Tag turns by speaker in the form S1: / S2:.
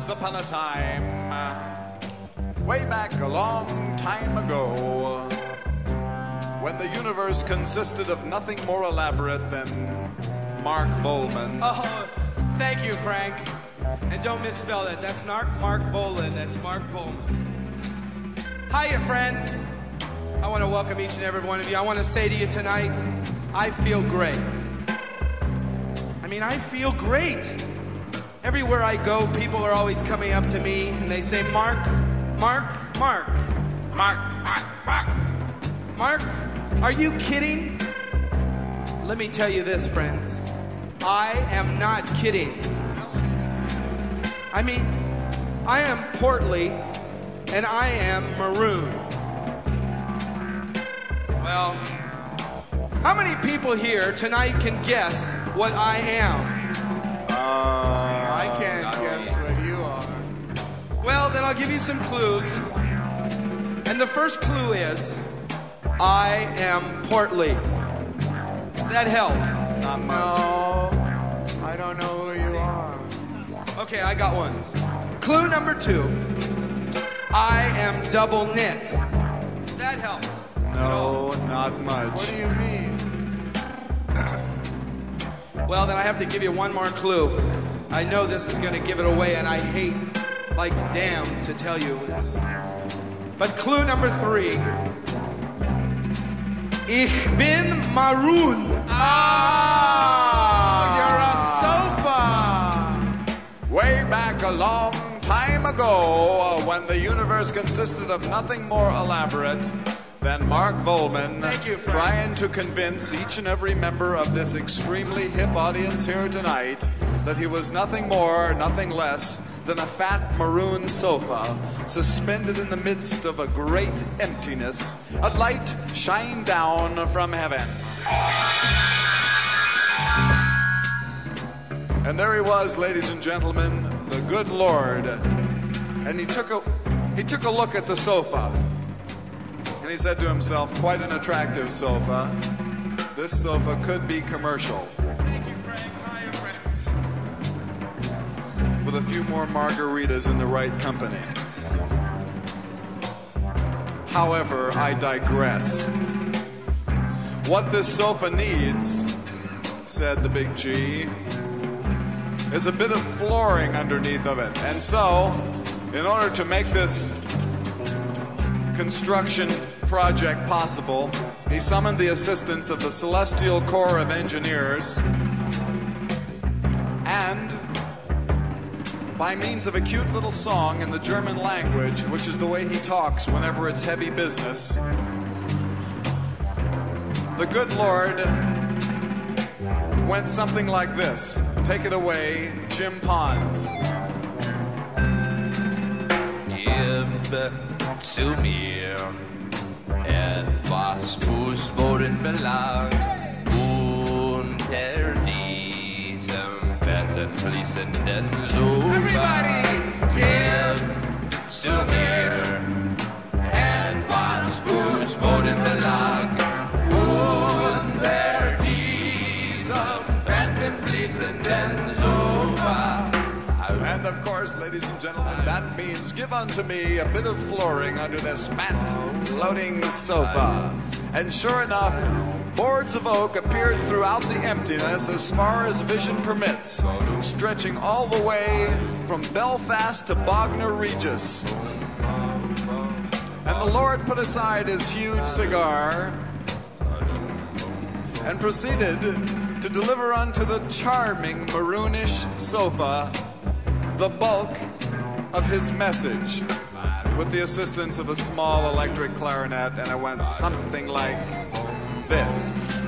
S1: Once upon a time, way back a long time ago, when the universe consisted of nothing more elaborate than Mark Volman.
S2: Oh, thank you, Frank. And don't misspell that. That's not Mark Bolan. That's Mark Volman. Hiya, friends. I want to welcome each and every one of you. I want to say to you tonight, I feel great. I mean, I feel great. Everywhere I go, people are always coming up to me and they say, Mark, Mark, Mark, Mark, Mark, Mark. Mark, are you kidding? Let me tell you this, friends. I am not kidding. I mean, I am portly and I am maroon. Well, how many people here tonight can guess what I am?
S3: I can't guess what you are.
S2: Well, then I'll give you some clues. And the first clue is, I am portly. Does that help?
S1: Not much.
S3: No, I don't know who you are.
S2: Okay, I got one. Clue number 2. I am double knit. Does that help?
S1: No, not much.
S3: What do you mean?
S2: Well, then I have to give you one more clue. I know this is going to give it away, and I hate, like damn, to tell you this. But clue number 3. Ich bin maroon.
S3: You're a sofa.
S1: Way back a long time ago, when the universe consisted of nothing more elaborate than Mark Volman
S2: Thank you, Frank.
S1: trying to convince each and every member of this extremely hip audience here tonight that he was nothing more, nothing less than a fat maroon sofa suspended in the midst of a great emptiness. A light shined down from heaven. And there he was, ladies and gentlemen, the good Lord. And he took a look at the sofa. And he said to himself, quite an attractive sofa. This sofa could be commercial.
S2: Thank you, Frank. Hiya, Frank.
S1: With a few more margaritas in the right company. However, I digress. What this sofa needs, said the big G, is a bit of flooring underneath of it. And so, in order to make this construction project possible, he summoned the assistance of the Celestial Corps of Engineers, and by means of a cute little song in the German language, which is the way he talks whenever it's heavy business, the good Lord went something like this. Take it away, Jim Pons.
S4: Gib zu mir etwas Fußbodenbelag unter diesem fetten, fließenden Sofa. Gib zu mir etwas Fußbodenbelag unter diesem fetten, fließenden Sofa.
S1: And of course, ladies and gentlemen, that means give unto me a bit of flooring under this fat, floating sofa. And sure enough, boards of oak appeared throughout the emptiness as far as vision permits, stretching all the way from Belfast to Bognor Regis. And the Lord put aside his huge cigar and proceeded to deliver unto the charming maroonish sofa the bulk of his message, with the assistance of a small electric clarinet, and it went something like this.